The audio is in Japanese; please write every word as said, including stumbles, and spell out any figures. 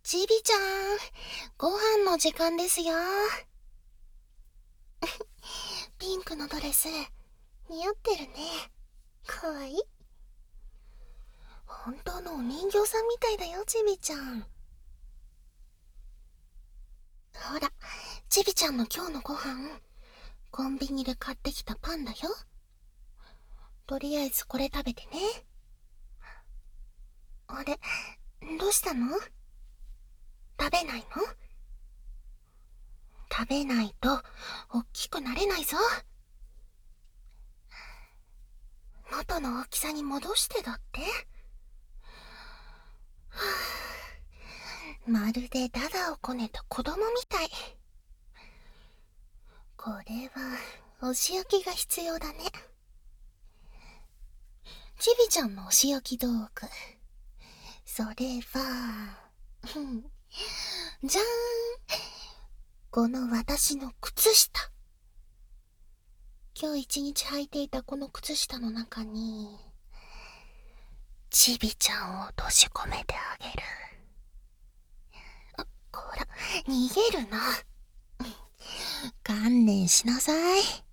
ちびちゃん、ご飯の時間ですよ。ピンクのドレス、似合ってるね。かわいい。本当のお人形さんみたいだよ、ちびちゃん。ほら、ちびちゃんの今日のご飯、コンビニで買ってきたパンだよ。とりあえずこれ食べてね。あれ、どうしたの？食べないの？食べないと大きくなれないぞ。元の大きさに戻してだって。はぁ、まるでダダをこねた子供みたい。これはお仕置きが必要だね。ちびちゃんのお仕置き道具、それはじゃーん、この私の靴下。今日一日履いていたこの靴下の中にちびちゃんを閉じ込めてあげる。あ、こら、逃げるな。観念しなさい。